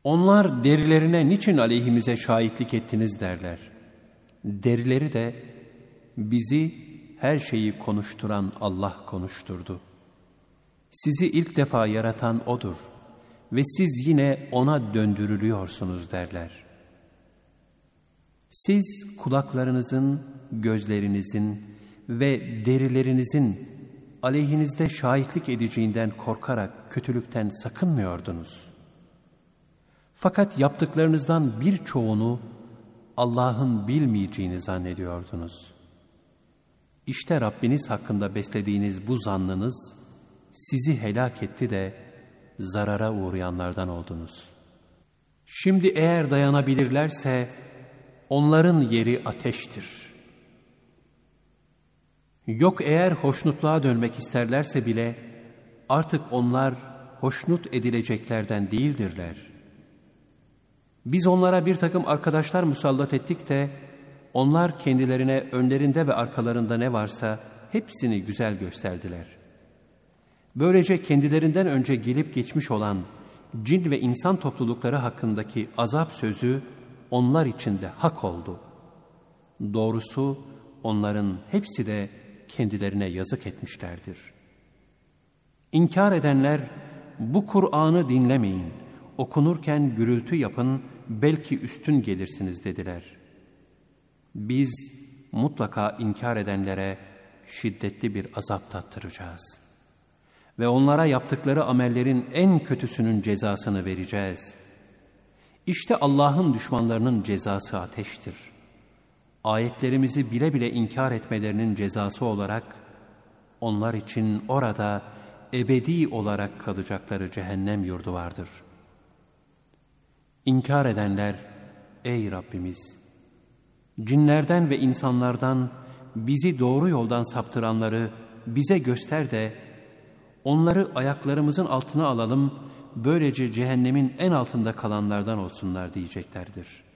Onlar derilerine niçin aleyhimize şahitlik ettiniz derler. Derileri de bizi her şeyi konuşturan Allah konuşturdu. Sizi ilk defa yaratan O'dur ve siz yine O'na döndürülüyorsunuz derler. Siz kulaklarınızın, gözlerinizin ve derilerinizin aleyhinizde şahitlik edeceğinden korkarak kötülükten sakınmıyordunuz. Fakat yaptıklarınızdan birçoğunu Allah'ın bilmeyeceğini zannediyordunuz. İşte Rabbiniz hakkında beslediğiniz bu zannınız sizi helak etti de zarara uğrayanlardan oldunuz. Şimdi eğer dayanabilirlerse onların yeri ateştir. Yok eğer hoşnutluğa dönmek isterlerse bile artık onlar hoşnut edileceklerden değildirler. Biz onlara bir takım arkadaşlar musallat ettik de onlar kendilerine önlerinde ve arkalarında ne varsa hepsini güzel gösterdiler. Böylece kendilerinden önce gelip geçmiş olan cin ve insan toplulukları hakkındaki azap sözü onlar için de hak oldu. Doğrusu onların hepsi de kendilerine yazık etmişlerdir. İnkar edenler bu Kur'an'ı dinlemeyin, okunurken gürültü yapın, belki üstün gelirsiniz dediler. Biz mutlaka inkar edenlere şiddetli bir azap tattıracağız. Ve onlara yaptıkları amellerin en kötüsünün cezasını vereceğiz. İşte Allah'ın düşmanlarının cezası ateştir. Ayetlerimizi bile bile inkar etmelerinin cezası olarak onlar için orada ebedi olarak kalacakları cehennem yurdu vardır. İnkar edenler, ey Rabbimiz, cinlerden ve insanlardan bizi doğru yoldan saptıranları bize göster de onları ayaklarımızın altına alalım, böylece cehennemin en altında kalanlardan olsunlar diyeceklerdir.